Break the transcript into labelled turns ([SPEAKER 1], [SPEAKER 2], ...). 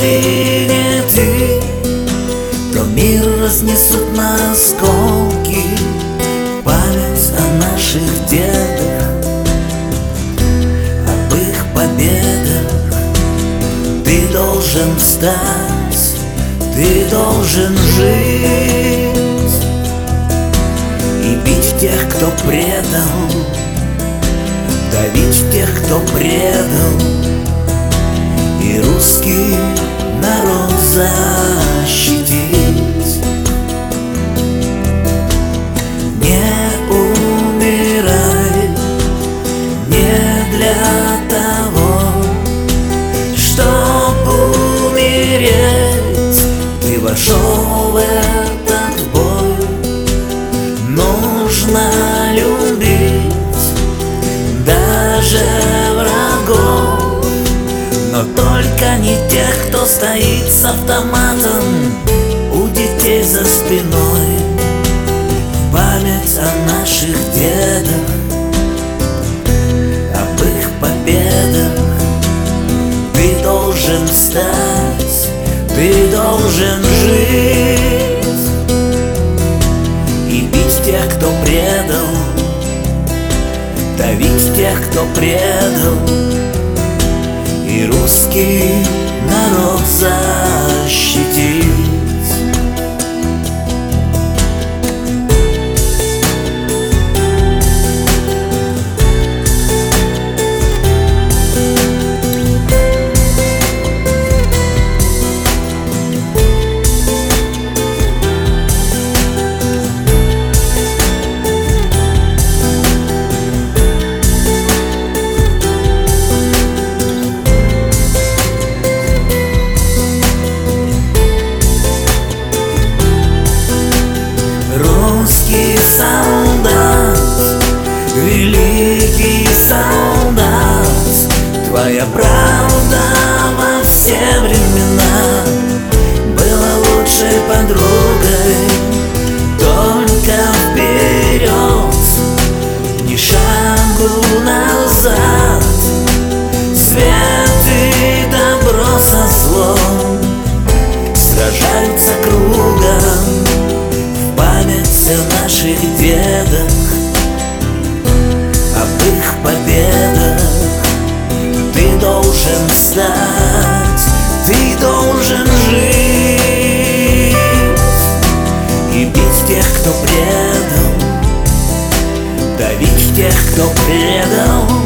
[SPEAKER 1] Если не ты, то мир разнесут на осколки. Память о наших дедах, об их победах. Ты должен встать, ты должен жить и бить тех, кто предал, давить тех, кто предал, и русский народ защитить. Не умирай, не для того, чтоб умереть. Ты вошел в этот бой, нужно любить даже врагов, но только не тех, кто стоит с автоматом у детей за спиной. Память о наших дедах, об их победах. Ты должен встать, ты должен жить и бить тех, кто предал, давить тех, кто предал, и русский народ защитить. Русский солдат, великий солдат, твоя правда во все времена была лучшей подругой. Только вперед, ни шагу назад. Свет и добро со злом сражаются кругом. Память о наших дедах, об их победах. Ты должен встать, ты должен жить и бить тех, кто предал, давить тех, кто предал,